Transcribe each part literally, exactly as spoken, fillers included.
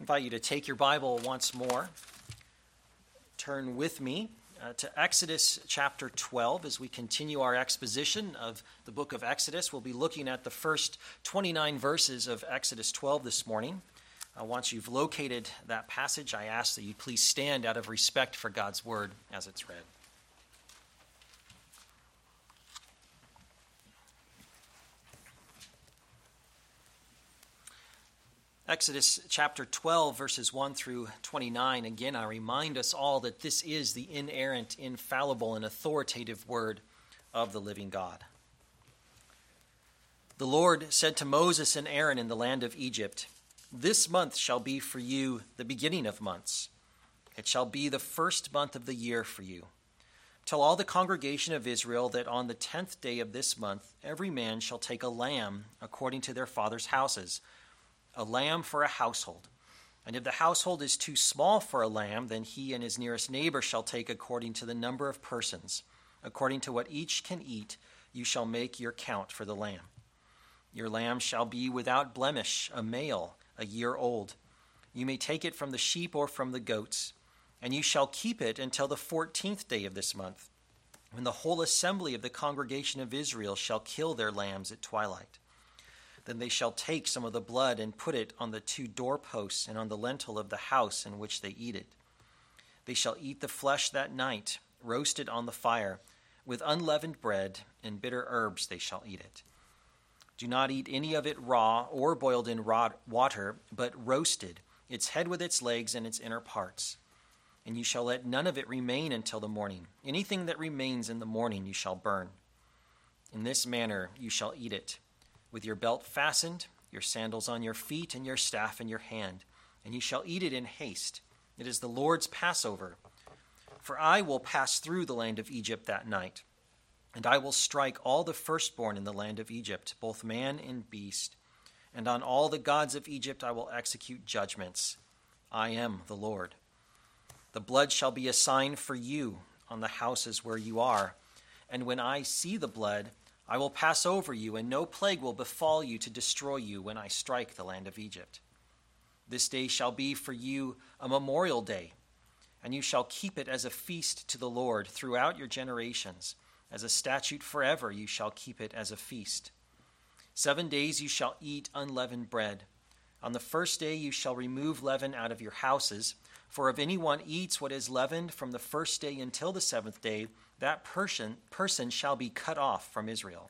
I invite you to take your Bible once more. Turn with me uh, to Exodus chapter twelve as we continue our exposition of the book of Exodus. We'll be looking at the first twenty-nine verses of Exodus twelve this morning. Uh, once you've located that passage, I ask that you please stand out of respect for God's word as it's read. Exodus chapter twelve, verses one through twenty-nine. Again, I remind us all that this is the inerrant, infallible, and authoritative word of the living God. The Lord said to Moses and Aaron in the land of Egypt, "This month shall be for you the beginning of months. It shall be the first month of the year for you. Tell all the congregation of Israel that on the tenth day of this month every man shall take a lamb according to their father's houses, a lamb for a household. And if the household is too small for a lamb, then he and his nearest neighbor shall take according to the number of persons. According to what each can eat, you shall make your count for the lamb. Your lamb shall be without blemish, a male, a year old. You may take it from the sheep or from the goats, and you shall keep it until the fourteenth day of this month, when the whole assembly of the congregation of Israel shall kill their lambs at twilight. Then they shall take some of the blood and put it on the two doorposts and on the lintel of the house in which they eat it. They shall eat the flesh that night, roasted on the fire. With unleavened bread and bitter herbs they shall eat it. Do not eat any of it raw or boiled in raw water, but roasted, its head with its legs and its inner parts. And you shall let none of it remain until the morning. Anything that remains in the morning you shall burn. In this manner you shall eat it, with your belt fastened, your sandals on your feet, and your staff in your hand. And you shall eat it in haste. It is the Lord's Passover. For I will pass through the land of Egypt that night, and I will strike all the firstborn in the land of Egypt, both man and beast. And on all the gods of Egypt I will execute judgments. I am the Lord. The blood shall be a sign for you on the houses where you are. And when I see the blood, I will pass over you, and no plague will befall you to destroy you when I strike the land of Egypt. This day shall be for you a memorial day, and you shall keep it as a feast to the Lord throughout your generations. As a statute forever you shall keep it as a feast. Seven days you shall eat unleavened bread. On the first day you shall remove leaven out of your houses, for if anyone eats what is leavened from the first day until the seventh day, that person, person shall be cut off from Israel.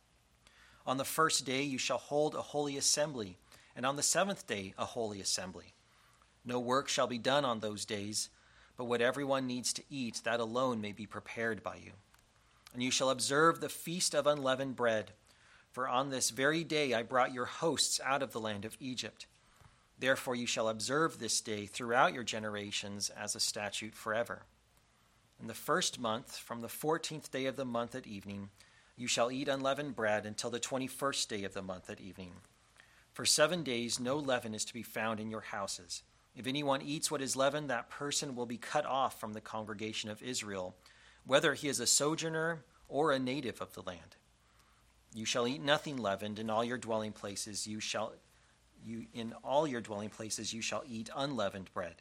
On the first day you shall hold a holy assembly, and on the seventh day a holy assembly. No work shall be done on those days, but what everyone needs to eat, that alone may be prepared by you. And you shall observe the feast of unleavened bread, for on this very day I brought your hosts out of the land of Egypt. Therefore you shall observe this day throughout your generations as a statute forever. In the first month, from the fourteenth day of the month at evening, you shall eat unleavened bread until the twenty-first day of the month at evening. For seven days no leaven is to be found in your houses. If anyone eats what is leavened, that person will be cut off from the congregation of Israel, whether he is a sojourner or a native of the land. You shall eat nothing leavened in all your dwelling places. You shall, you in all your dwelling places you shall eat unleavened bread.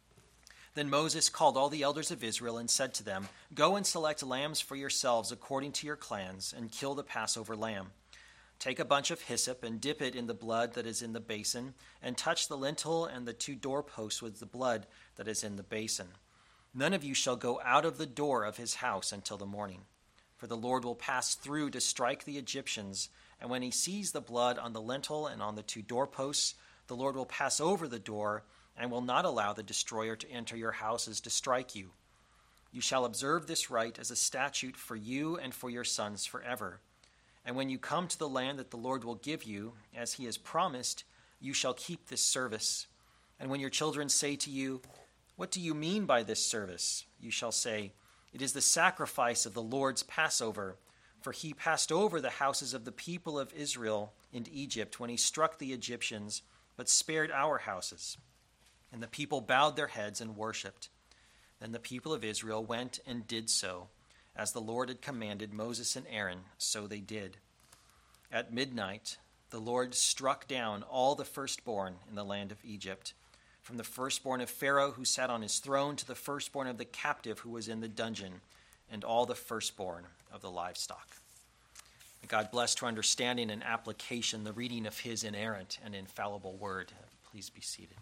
Then Moses called all the elders of Israel and said to them, "Go and select lambs for yourselves according to your clans, and kill the Passover lamb. Take a bunch of hyssop and dip it in the blood that is in the basin, and touch the lintel and the two doorposts with the blood that is in the basin. None of you shall go out of the door of his house until the morning. For the Lord will pass through to strike the Egyptians, and when he sees the blood on the lintel and on the two doorposts, the Lord will pass over the door and will not allow the destroyer to enter your houses to strike you. You shall observe this rite as a statute for you and for your sons forever. And when you come to the land that the Lord will give you, as he has promised, you shall keep this service. And when your children say to you, 'What do you mean by this service?' you shall say, 'It is the sacrifice of the Lord's Passover, for he passed over the houses of the people of Israel in Egypt when he struck the Egyptians, but spared our houses.' And the people bowed their heads and worshipped. Then the people of Israel went and did so. As the Lord had commanded Moses and Aaron, so they did. At midnight, the Lord struck down all the firstborn in the land of Egypt, from the firstborn of Pharaoh who sat on his throne to the firstborn of the captive who was in the dungeon, and all the firstborn of the livestock. May God bless to understanding and application the reading of his inerrant and infallible word. Please be seated.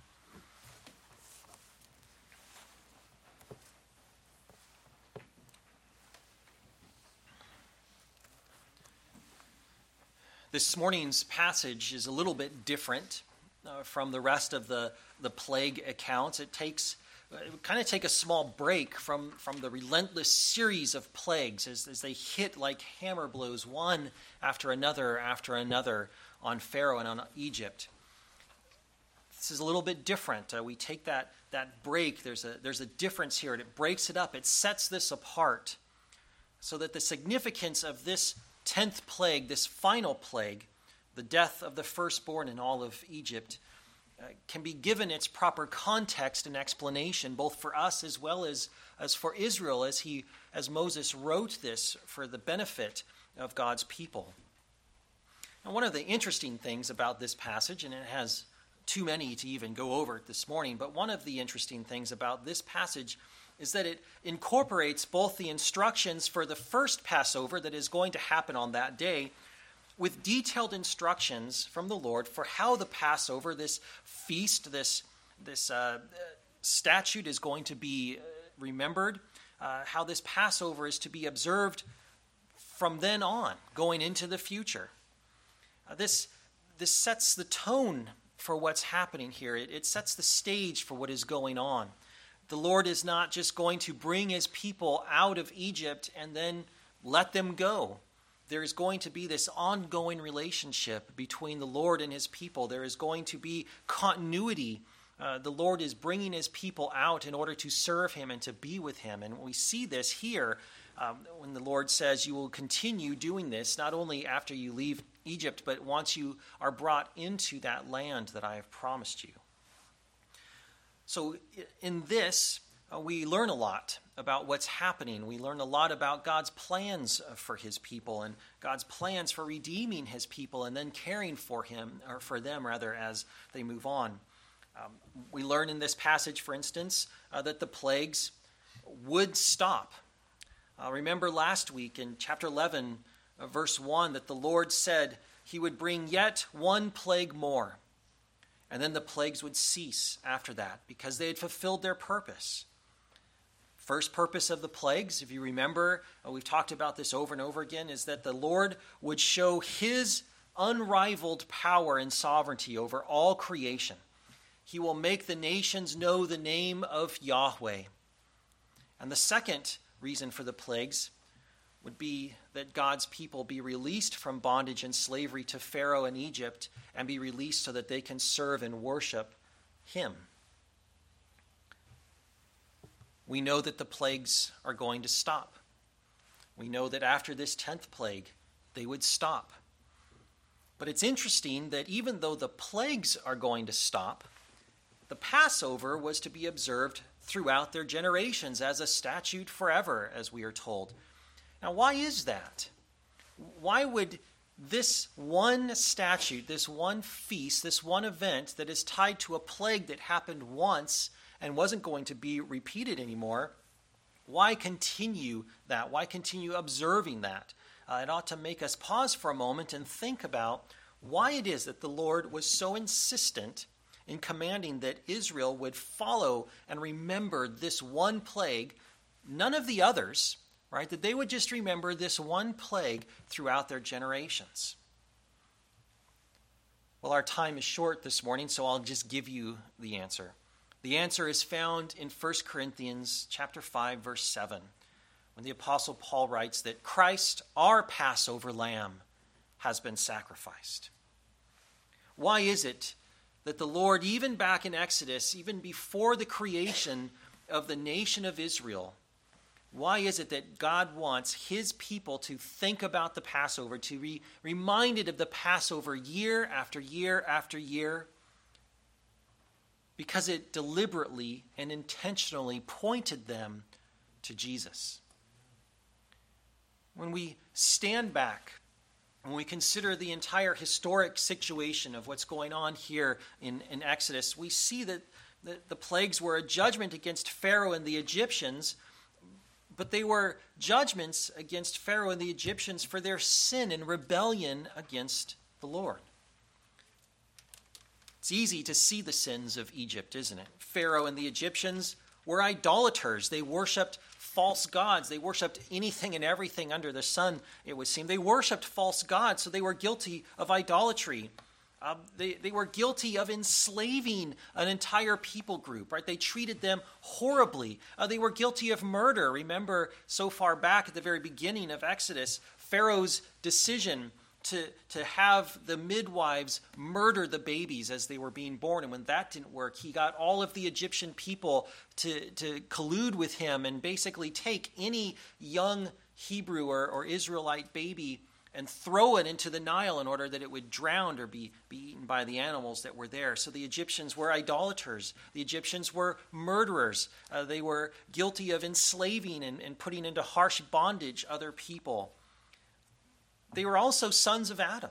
This morning's passage is a little bit different uh, from the rest of the, the plague accounts. It takes it kind of take a small break from, from the relentless series of plagues as, as they hit like hammer blows, one after another after another on Pharaoh and on Egypt. This is a little bit different. Uh, we take that, that break. There's a, there's a difference here, and it breaks it up. It sets this apart so that the significance of this tenth plague, this final plague, the death of the firstborn in all of Egypt, uh, can be given its proper context and explanation, both for us as well as, as for Israel, as he, as Moses wrote this for the benefit of God's people. And one of the interesting things about this passage, and it has too many to even go over it this morning, but one of the interesting things about this passage is that it incorporates both the instructions for the first Passover that is going to happen on that day with detailed instructions from the Lord for how the Passover, this feast, this, this uh, statute is going to be remembered, uh, how this Passover is to be observed from then on, going into the future. Uh, this, this sets the tone for what's happening here. It, it sets the stage for what is going on. The Lord is not just going to bring his people out of Egypt and then let them go. There is going to be this ongoing relationship between the Lord and his people. There is going to be continuity. Uh, the Lord is bringing his people out in order to serve him and to be with him. And we see this here um, when the Lord says you will continue doing this, not only after you leave Egypt, but once you are brought into that land that I have promised you. So in this, uh, we learn a lot about what's happening. We learn a lot about God's plans for his people and God's plans for redeeming his people and then caring for him, or for them rather, as they move on. Um, we learn in this passage, for instance, uh, that the plagues would stop. Uh, remember last week in chapter eleven, uh, verse one, that the Lord said he would bring yet one plague more. And then the plagues would cease after that because they had fulfilled their purpose. First purpose of the plagues, if you remember, we've talked about this over and over again, is that the Lord would show his unrivaled power and sovereignty over all creation. He will make the nations know the name of Yahweh. And the second reason for the plagues would be that God's people be released from bondage and slavery to Pharaoh and Egypt and be released so that they can serve and worship him. We know that the plagues are going to stop. We know that after this tenth plague, they would stop. But it's interesting that even though the plagues are going to stop, the Passover was to be observed throughout their generations as a statute forever, as we are told. Now, why is that? Why would this one statute, this one feast, this one event that is tied to a plague that happened once and wasn't going to be repeated anymore, why continue that? Why continue observing that? Uh, it ought to make us pause for a moment and think about why it is that the Lord was so insistent in commanding that Israel would follow and remember this one plague, none of the others, right? That they would just remember this one plague throughout their generations. Well, our time is short this morning, so I'll just give you the answer. The answer is found in First Corinthians chapter five, verse seven, when the Apostle Paul writes that Christ, our Passover lamb, has been sacrificed. Why is it that the Lord, even back in Exodus, even before the creation of the nation of Israel, why is it that God wants his people to think about the Passover, to be reminded of the Passover year after year after year? Because it deliberately and intentionally pointed them to Jesus. When we stand back, when we consider the entire historic situation of what's going on here in, in Exodus, we see that The, the plagues were a judgment against Pharaoh and the Egyptians, but they were judgments against Pharaoh and the Egyptians for their sin and rebellion against the Lord. It's easy to see the sins of Egypt, isn't it? Pharaoh and the Egyptians were idolaters. They worshipped false gods. They worshipped anything and everything under the sun, it would seem. They worshipped false gods, so they were guilty of idolatry. Uh, they, they were guilty of enslaving an entire people group, right? They treated them horribly. Uh, they were guilty of murder. Remember, so far back at the very beginning of Exodus, Pharaoh's decision to, to have the midwives murder the babies as they were being born. And when that didn't work, he got all of the Egyptian people to, to collude with him and basically take any young Hebrew or, or Israelite baby and throw it into the Nile in order that it would drown or be, be eaten by the animals that were there. So the Egyptians were idolaters. The Egyptians were murderers. Uh, they were guilty of enslaving and, and putting into harsh bondage other people. They were also sons of Adam.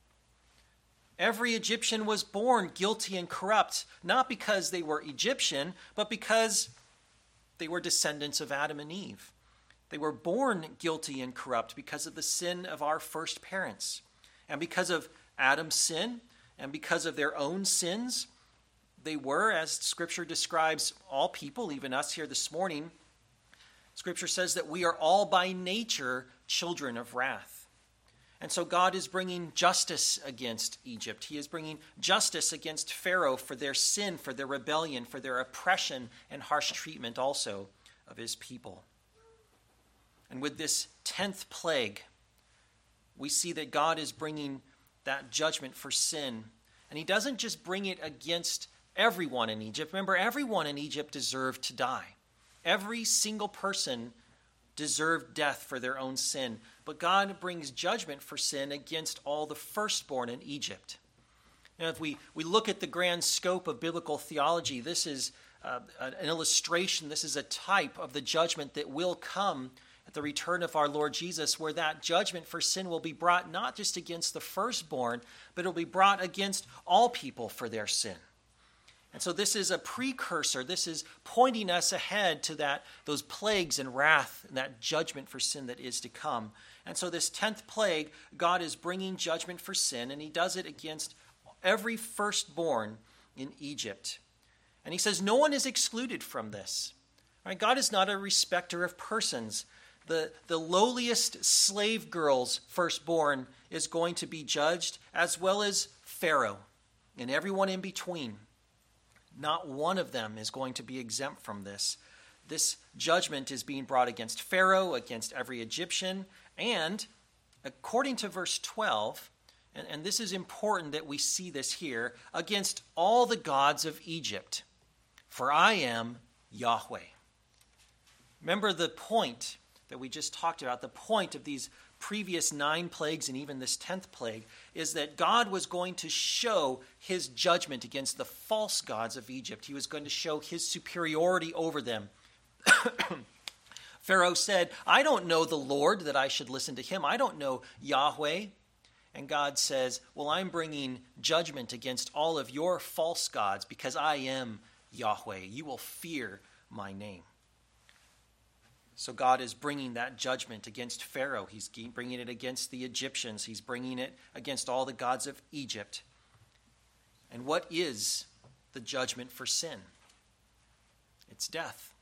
Every Egyptian was born guilty and corrupt, not because they were Egyptian, but because they were descendants of Adam and Eve. They were born guilty and corrupt because of the sin of our first parents. And because of Adam's sin and because of their own sins, they were, as Scripture describes all people, even us here this morning, Scripture says that we are all by nature children of wrath. And so God is bringing justice against Egypt. He is bringing justice against Pharaoh for their sin, for their rebellion, for their oppression and harsh treatment also of his people. And with this tenth plague, we see that God is bringing that judgment for sin. And he doesn't just bring it against everyone in Egypt. Remember, everyone in Egypt deserved to die. Every single person deserved death for their own sin. But God brings judgment for sin against all the firstborn in Egypt. Now, if we, we look at the grand scope of biblical theology, this is uh, an illustration, this is a type of the judgment that will come at the return of our Lord Jesus, where that judgment for sin will be brought not just against the firstborn, but it will be brought against all people for their sin. And so this is a precursor. This is pointing us ahead to that those plagues and wrath and that judgment for sin that is to come. And so this tenth plague, God is bringing judgment for sin, and he does it against every firstborn in Egypt. And he says no one is excluded from this. Right? God is not a respecter of persons. The, the lowliest slave girl's firstborn is going to be judged, as well as Pharaoh and everyone in between. Not one of them is going to be exempt from this. This judgment is being brought against Pharaoh, against every Egyptian, and according to verse twelve, and, and this is important that we see this here, against all the gods of Egypt. For I am Yahweh. Remember the point that we just talked about, the point of these previous nine plagues and even this tenth plague, is that God was going to show his judgment against the false gods of Egypt. He was going to show his superiority over them. Pharaoh said, I don't know the Lord that I should listen to him. I don't know Yahweh. And God says, well, I'm bringing judgment against all of your false gods because I am Yahweh. You will fear my name. So God is bringing that judgment against Pharaoh. He's bringing it against the Egyptians. He's bringing it against all the gods of Egypt. And what is the judgment for sin? It's death.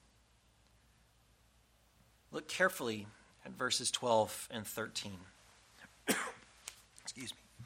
Look carefully at verses twelve and thirteen. Excuse me.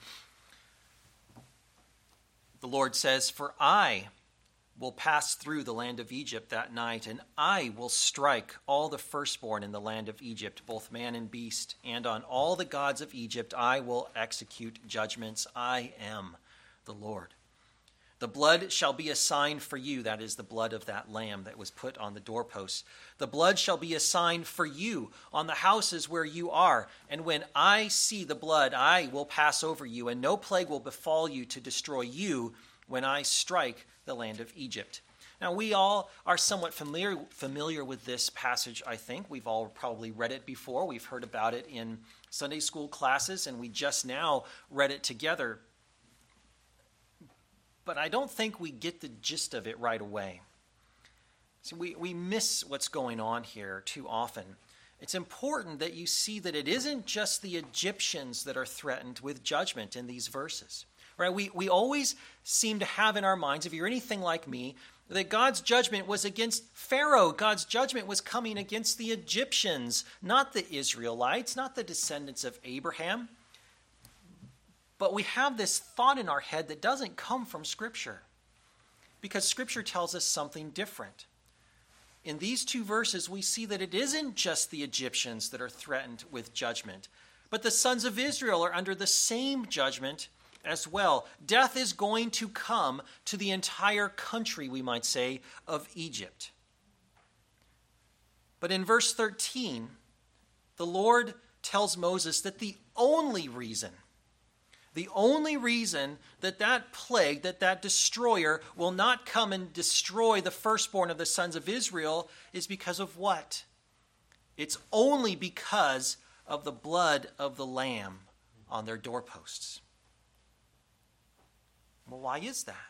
The Lord says, for I will pass through the land of Egypt that night, and I will strike all the firstborn in the land of Egypt, both man and beast, and on all the gods of Egypt I will execute judgments. I am the Lord. The blood shall be a sign for you, that is the blood of that lamb that was put on the doorposts. The blood shall be a sign for you on the houses where you are, and when I see the blood, I will pass over you, and no plague will befall you to destroy you when I strike the land of Egypt. Now, we all are somewhat familiar, familiar with this passage, I think. We've all probably read it before. We've heard about it in Sunday school classes, and we just now read it together. but I don't think we get the gist of it right away. So we, we miss what's going on here too often. It's important that you see that it isn't just the Egyptians that are threatened with judgment in these verses. Right? We, we always seem to have in our minds, if you're anything like me, that God's judgment was against Pharaoh. God's judgment was coming against the Egyptians, not the Israelites, not the descendants of Abraham. But we have this thought in our head that doesn't come from Scripture, because Scripture tells us something different. In these two verses, we see that it isn't just the Egyptians that are threatened with judgment, but the sons of Israel are under the same judgment as well. Death is going to come to the entire country, we might say, of Egypt. But in verse thirteen, the Lord tells Moses that the only reason, the only reason that that plague, that that destroyer will not come and destroy the firstborn of the sons of Israel is because of what? It's only because of the blood of the Lamb on their doorposts. Well, why is that?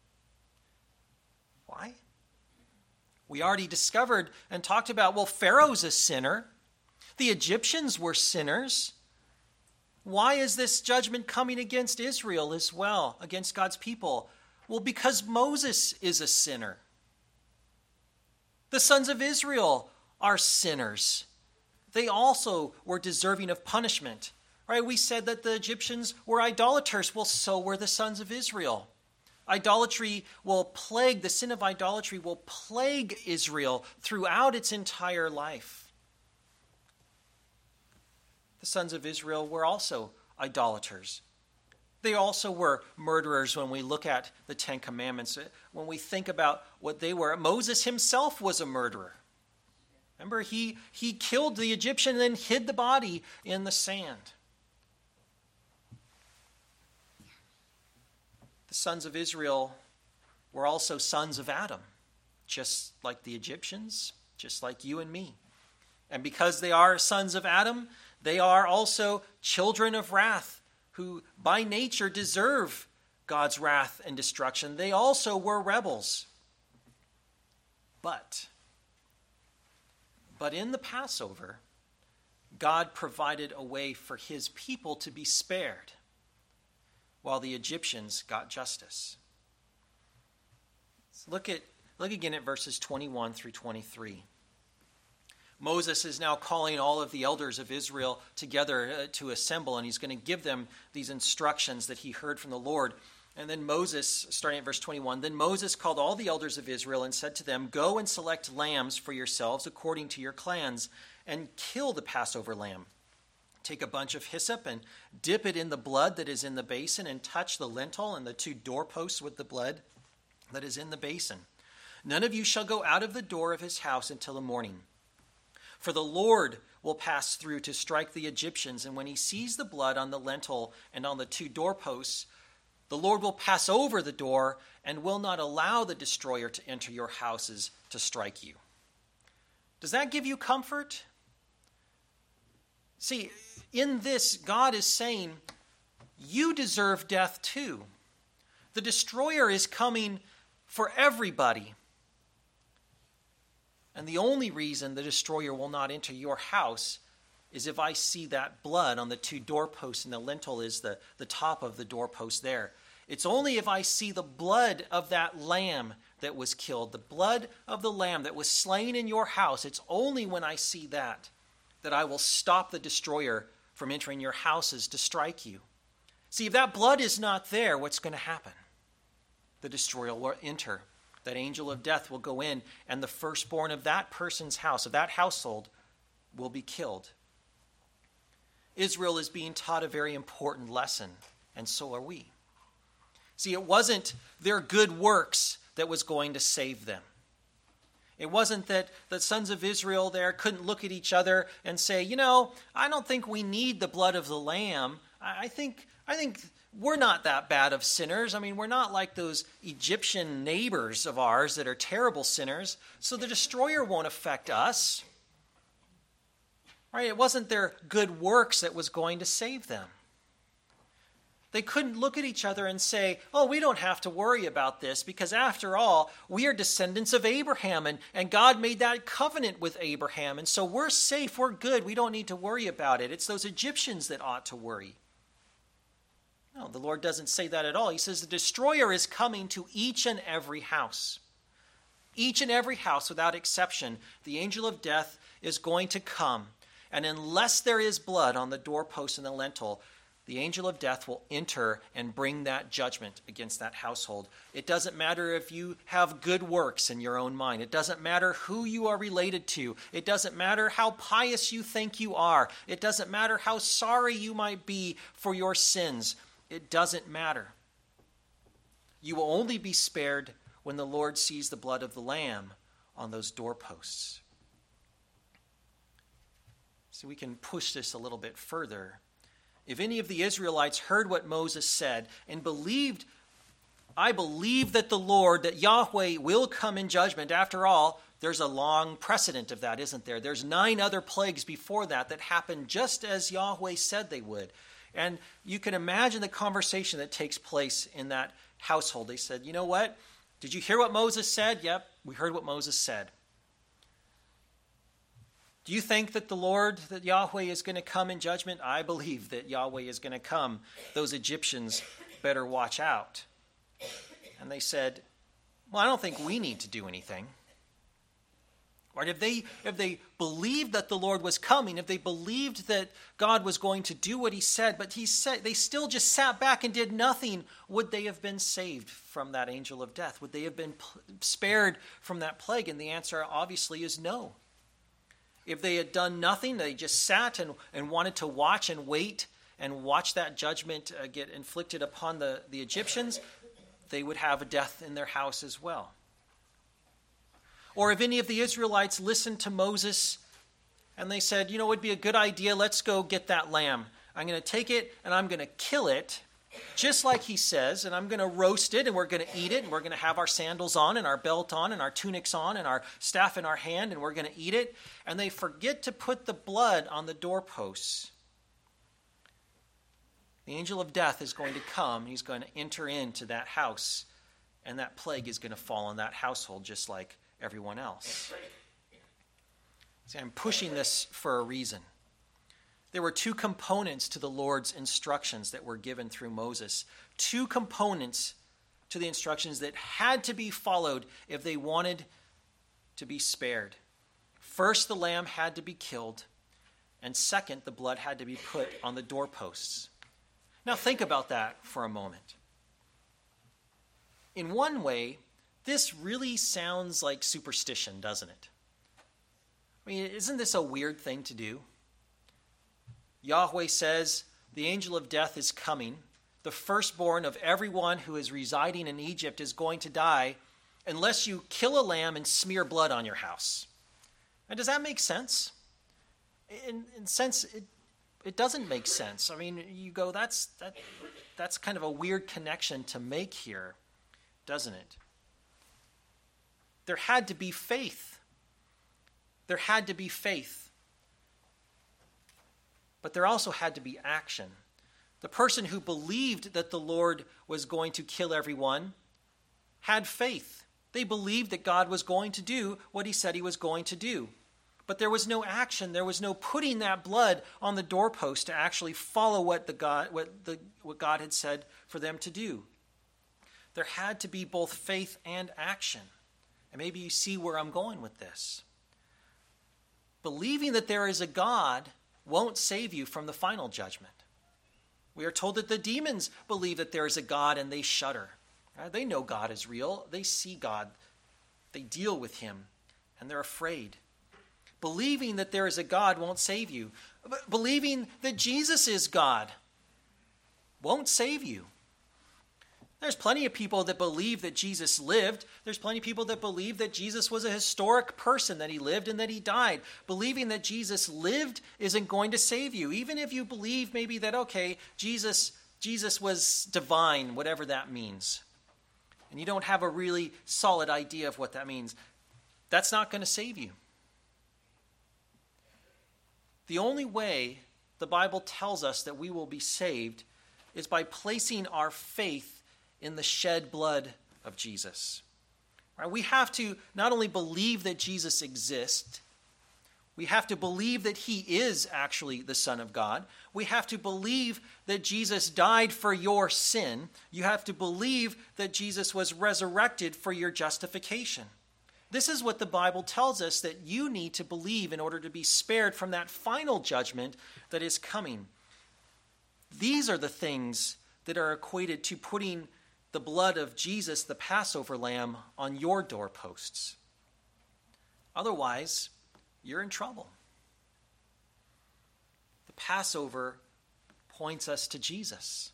Why? We already discovered and talked about, well, Pharaoh's a sinner. The Egyptians were sinners. Why is this judgment coming against Israel as well, against God's people? Well, because Moses is a sinner. The sons of Israel are sinners. They also were deserving of punishment. Right? We said that the Egyptians were idolaters. Well, so were the sons of Israel. Idolatry will plague, the sin of idolatry will plague Israel throughout its entire life. The sons of Israel were also idolaters. They also were murderers when we look at the Ten Commandments. When we think about what they were, Moses himself was a murderer. Remember, he, he killed the Egyptian and then hid the body in the sand. The sons of Israel were also sons of Adam, just like the Egyptians, just like you and me. And because they are sons of Adam, they are also children of wrath, who by nature deserve God's wrath and destruction. They also were rebels. But, but in the Passover, God provided a way for his people to be spared, while the Egyptians got justice. So look at look again at verses twenty-one through twenty-three. Moses is now calling all of the elders of Israel together uh, to assemble, and he's going to give them these instructions that he heard from the Lord. And then Moses, starting at verse twenty-one, then Moses called all the elders of Israel and said to them, "Go and select lambs for yourselves according to your clans, and kill the Passover lamb. Take a bunch of hyssop and dip it in the blood that is in the basin, and touch the lintel and the two doorposts with the blood that is in the basin. None of you shall go out of the door of his house until the morning. For the Lord will pass through to strike the Egyptians, and when he sees the blood on the lintel and on the two doorposts, the Lord will pass over the door and will not allow the destroyer to enter your houses to strike you." Does that give you comfort? See, in this, God is saying, you deserve death too. The destroyer is coming for everybody. And the only reason the destroyer will not enter your house is if I see that blood on the two doorposts, and the lintel is the, the top of the doorpost there. It's only if I see the blood of that lamb that was killed, the blood of the lamb that was slain in your house, it's only when I see that that I will stop the destroyer from entering your houses to strike you. See, if that blood is not there, what's going to happen? The destroyer will enter. That angel of death will go in, and the firstborn of that person's house, of that household, will be killed. Israel is being taught a very important lesson, and so are we. See, it wasn't their good works that was going to save them. It wasn't that the sons of Israel there couldn't look at each other and say, you know, I don't think we need the blood of the lamb. I think, I think we're not that bad of sinners. I mean, we're not like those Egyptian neighbors of ours that are terrible sinners, so the destroyer won't affect us. Right? It wasn't their good works that was going to save them. They couldn't look at each other and say, oh, we don't have to worry about this because after all, we are descendants of Abraham and, and God made that covenant with Abraham. And so we're safe, we're good, we don't need to worry about it. It's those Egyptians that ought to worry. No, the Lord doesn't say that at all. He says the destroyer is coming to each and every house. Each and every house without exception, the angel of death is going to come. And unless there is blood on the doorpost and the lintel, the angel of death will enter and bring that judgment against that household. It doesn't matter if you have good works in your own mind. It doesn't matter who you are related to. It doesn't matter how pious you think you are. It doesn't matter how sorry you might be for your sins. It doesn't matter. You will only be spared when the Lord sees the blood of the Lamb on those doorposts. So we can push this a little bit further. If any of the Israelites heard what Moses said and believed, I believe that the Lord, that Yahweh will come in judgment. After all, there's a long precedent of that, isn't there? There's nine other plagues before that that happened just as Yahweh said they would. And you can imagine the conversation that takes place in that household. They said, you know what? Did you hear what Moses said? Yep, we heard what Moses said. Do you think that the Lord, that Yahweh is going to come in judgment? I believe that Yahweh is going to come. Those Egyptians better watch out. And they said, well, I don't think we need to do anything. Right? If they, if they believed that the Lord was coming, if they believed that God was going to do what he said, but he said they still just sat back and did nothing, would they have been saved from that angel of death? Would they have been spared from that plague? And the answer obviously is no. If they had done nothing, they just sat and, and wanted to watch and wait and watch that judgment uh, get inflicted upon the, the Egyptians, they would have a death in their house as well. Or if any of the Israelites listened to Moses and they said, you know, it would be a good idea, let's go get that lamb. I'm going to take it and I'm going to kill it, just like he says, and I'm going to roast it and we're going to eat it and we're going to have our sandals on and our belt on and our tunics on and our staff in our hand and we're going to eat it. And they forget to put the blood on the doorposts. The angel of death is going to come. He's going to enter into that house and that plague is going to fall on that household just like everyone else. See, I'm pushing this for a reason. There were two components to the Lord's instructions that were given through Moses. Two components to the instructions that had to be followed if they wanted to be spared. First, the lamb had to be killed. And second, the blood had to be put on the doorposts. Now think about that for a moment. In one way, this really sounds like superstition, doesn't it? I mean, isn't this a weird thing to do? Yahweh says, the angel of death is coming. The firstborn of everyone who is residing in Egypt is going to die unless you kill a lamb and smear blood on your house. And does that make sense? In in sense, it, it doesn't make sense. I mean, you go, that's that that's kind of a weird connection to make here, doesn't it? There had to be faith. There had to be faith. But there also had to be action. The person who believed that the Lord was going to kill everyone had faith. They believed that God was going to do what he said he was going to do. But there was no action. There was no putting that blood on the doorpost to actually follow what, the God, what, the, what God had said for them to do. There had to be both faith and action. And maybe you see where I'm going with this. Believing that there is a God won't save you from the final judgment. We are told that the demons believe that there is a God and they shudder. They know God is real. They see God. They deal with him and they're afraid. Believing that there is a God won't save you. But believing that Jesus is God won't save you. There's plenty of people that believe that Jesus lived. There's plenty of people that believe that Jesus was a historic person, that he lived and that he died. Believing that Jesus lived isn't going to save you. Even if you believe maybe that, okay, Jesus, Jesus was divine, whatever that means. And you don't have a really solid idea of what that means. That's not going to save you. The only way the Bible tells us that we will be saved is by placing our faith in the shed blood of Jesus. Right? We have to not only believe that Jesus exists, we have to believe that he is actually the Son of God. We have to believe that Jesus died for your sin. You have to believe that Jesus was resurrected for your justification. This is what the Bible tells us that you need to believe in order to be spared from that final judgment that is coming. These are the things that are equated to putting the blood of Jesus, the Passover lamb, on your doorposts. Otherwise, you're in trouble. The Passover points us to Jesus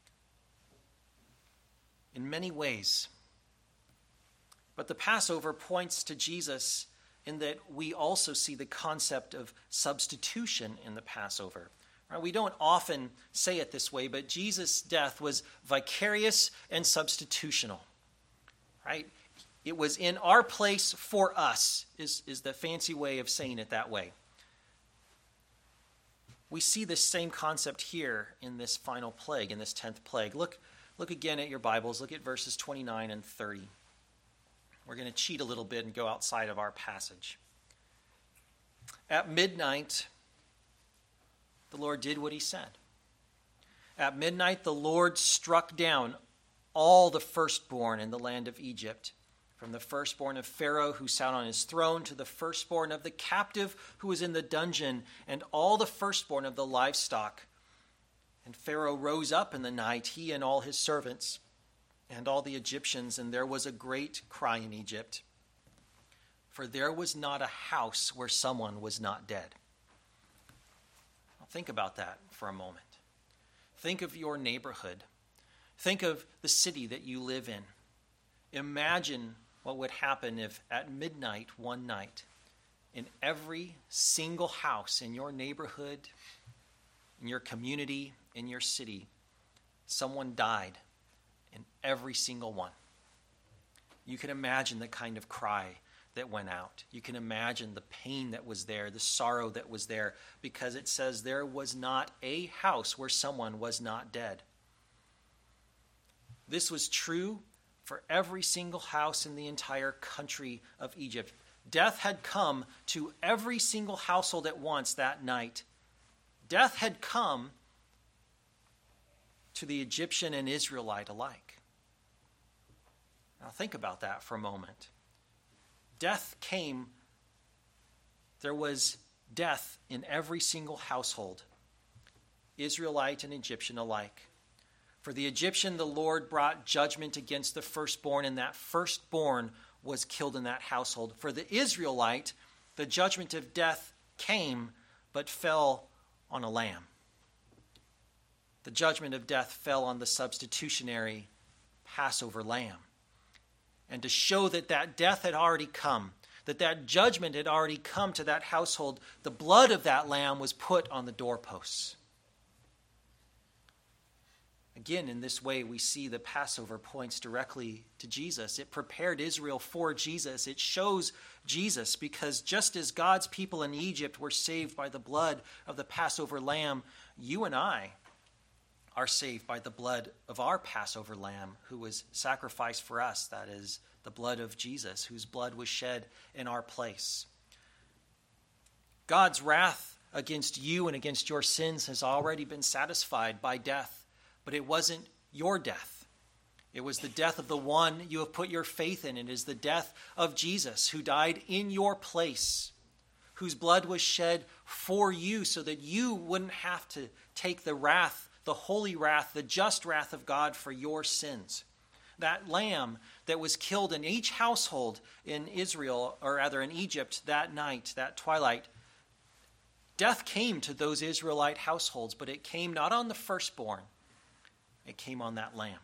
in many ways. But the Passover points to Jesus in that we also see the concept of substitution in the Passover. Right? We don't often say it this way, but Jesus' death was vicarious and substitutional. Right? It was in our place for us, is, is the fancy way of saying it that way. We see this same concept here in this final plague, in this tenth plague. Look, look again at your Bibles. Look at verses twenty-nine and thirty. We're going to cheat a little bit and go outside of our passage. At midnight, the Lord did what he said. At midnight, the Lord struck down all the firstborn in the land of Egypt, from the firstborn of Pharaoh who sat on his throne to the firstborn of the captive who was in the dungeon, and all the firstborn of the livestock. And Pharaoh rose up in the night, he and all his servants, and all the Egyptians, and there was a great cry in Egypt, for there was not a house where someone was not dead. Now think about that for a moment. Think of your neighborhood. Think of the city that you live in. Imagine what would happen if at midnight one night, in every single house in your neighborhood, in your community, in your city, someone died. In every single one. You can imagine the kind of cry that went out. You can imagine the pain that was there, the sorrow that was there, because it says there was not a house where someone was not dead. This was true for every single house in the entire country of Egypt. Death had come to every single household at once that night. Death had come to the Egyptian and Israelite alike. Now think about that for a moment. Death came, there was death in every single household, Israelite and Egyptian alike. For the Egyptian, the Lord brought judgment against the firstborn, and that firstborn was killed in that household. For the Israelite, the judgment of death came, but fell on a lamb. The judgment of death fell on the substitutionary Passover lamb. And to show that that death had already come, that that judgment had already come to that household, the blood of that lamb was put on the doorposts. Again, in this way, we see the Passover points directly to Jesus. It prepared Israel for Jesus. It shows Jesus, because just as God's people in Egypt were saved by the blood of the Passover lamb, you and I are saved by the blood of our Passover lamb who was sacrificed for us. That is the blood of Jesus, whose blood was shed in our place. God's wrath against you and against your sins has already been satisfied by death, but it wasn't your death. It was the death of the one you have put your faith in. It is the death of Jesus, who died in your place, whose blood was shed for you so that you wouldn't have to take the wrath, the holy wrath, the just wrath of God for your sins. That lamb that was killed in each household in Israel, or rather in Egypt, that night, that twilight, death came to those Israelite households, but it came not on the firstborn. It came on that lamb.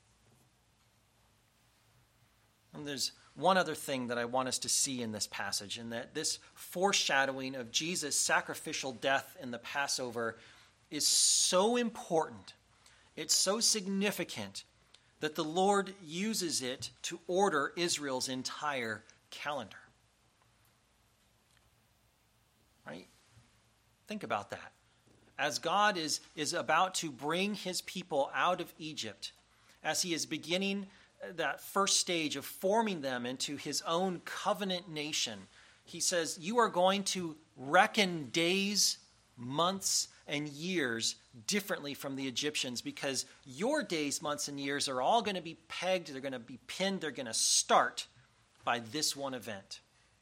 And there's one other thing that I want us to see in this passage, and that this foreshadowing of Jesus' sacrificial death in the Passover is so important. It's so significant that the Lord uses it to order Israel's entire calendar. Right? Think about that. as God is, is about to bring his people out of Egypt, as he is beginning that first stage of forming them into his own covenant nation, he says, you are going to reckon days, months, and years differently from the Egyptians, because your days, months, and years are all going to be pegged, they're going to be pinned, they're going to start by this one event.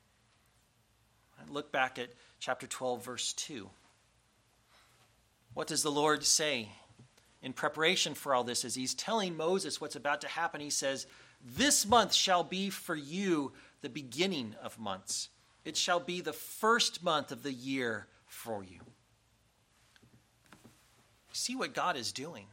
Look back at chapter twelve, verse two. What does the Lord say in preparation for all this? As he's telling Moses what's about to happen, he says, this month shall be for you the beginning of months. It shall be the first month of the year for you. See what God is doing.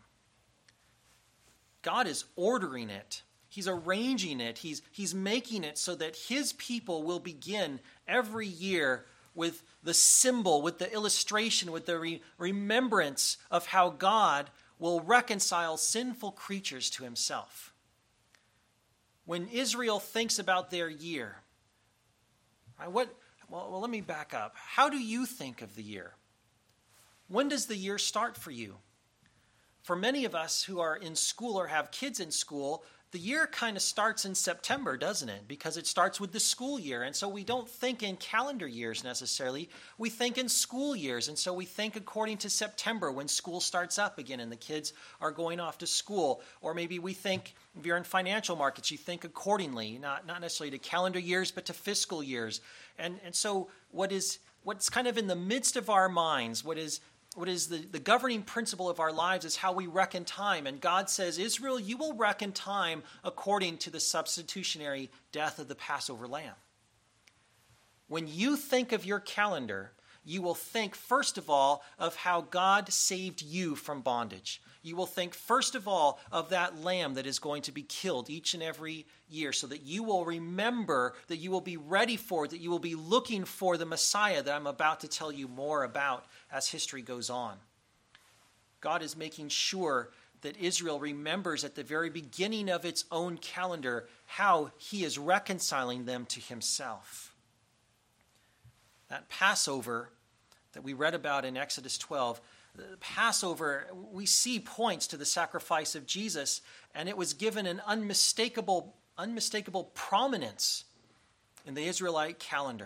God is ordering it. He's arranging it. He's, he's making it so that his people will begin every year with the symbol, with the illustration, with the re- remembrance of how God will reconcile sinful creatures to himself. When Israel thinks about their year, right, what? Well, well, let me back up. How do you think of the year? When does the year start for you? For many of us who are in school or have kids in school, the year kind of starts in September, doesn't it? Because it starts with the school year. And so we don't think in calendar years necessarily. We think in school years. And so we think according to September when school starts up again and the kids are going off to school. Or maybe we think, if you're in financial markets, you think accordingly, not, not necessarily to calendar years, but to fiscal years. And, and so what is what's kind of in the midst of our minds, what is What is the, the governing principle of our lives is how we reckon time. And God says, Israel, you will reckon time according to the substitutionary death of the Passover lamb. When you think of your calendar, you will think, first of all, of how God saved you from bondage. You will think, first of all, of that lamb that is going to be killed each and every year so that you will remember, that you will be ready for it, that you will be looking for the Messiah that I'm about to tell you more about as history goes on. God is making sure that Israel remembers at the very beginning of its own calendar how he is reconciling them to himself. That Passover that we read about in Exodus twelve, the Passover, we see points to the sacrifice of Jesus, and it was given an unmistakable, unmistakable prominence in the Israelite calendar.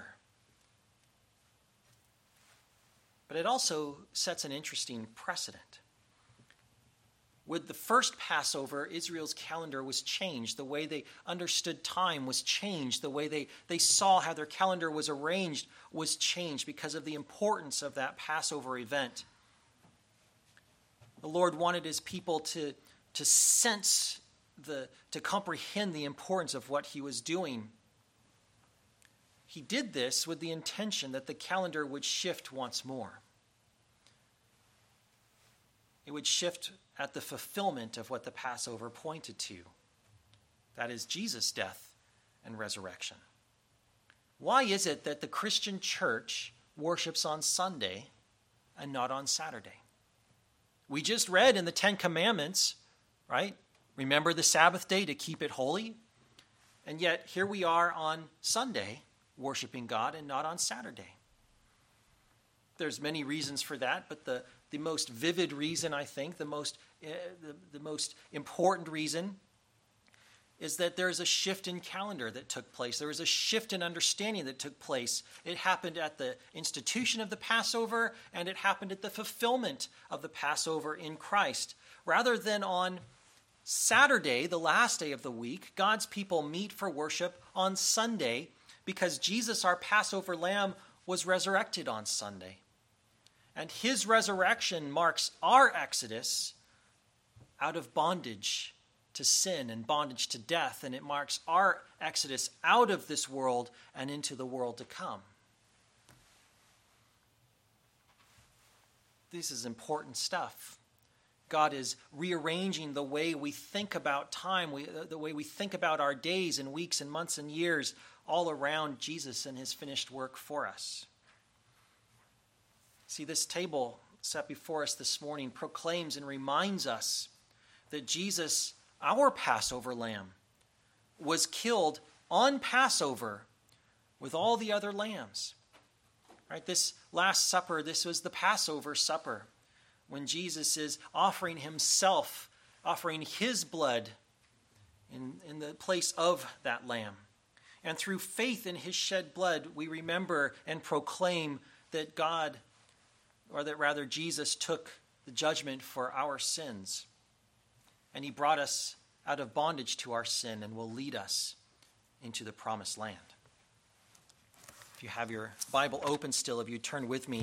But it also sets an interesting precedent. With the first Passover, Israel's calendar was changed. The way they understood time was changed. The way they, they saw how their calendar was arranged was changed because of the importance of that Passover event. The Lord wanted his people to, to sense, the, to comprehend the importance of what he was doing. He did this with the intention that the calendar would shift once more. It would shift at the fulfillment of what the Passover pointed to. That is Jesus' death and resurrection. Why is it that the Christian church worships on Sunday and not on Saturday? We just read in the Ten Commandments, right? Remember the Sabbath day to keep it holy. And yet here we are on Sunday worshiping God and not on Saturday. There's many reasons for that, but the, the most vivid reason, I think, the most, uh, the, the most important reason is that there's a shift in calendar that took place. There was a shift in understanding that took place. It happened at the institution of the Passover, and it happened at the fulfillment of the Passover in Christ. Rather than on Saturday, the last day of the week, God's people meet for worship on Sunday because Jesus, our Passover lamb, was resurrected on Sunday. And his resurrection marks our exodus out of bondage to sin and bondage to death, and it marks our exodus out of this world and into the world to come. This is important stuff. God is rearranging the way we think about time, we, the way we think about our days and weeks and months and years, all around Jesus and his finished work for us. See, this table set before us this morning proclaims and reminds us that Jesus, our Passover lamb, was killed on Passover with all the other lambs. Right? This Last Supper, this was the Passover supper. when Jesus is offering himself, offering his blood in, in the place of that lamb. And through faith in his shed blood, we remember and proclaim that God, or that rather Jesus, took the judgment for our sins. And he brought us out of bondage to our sin and will lead us into the promised land. If you have your Bible open still, if you turn with me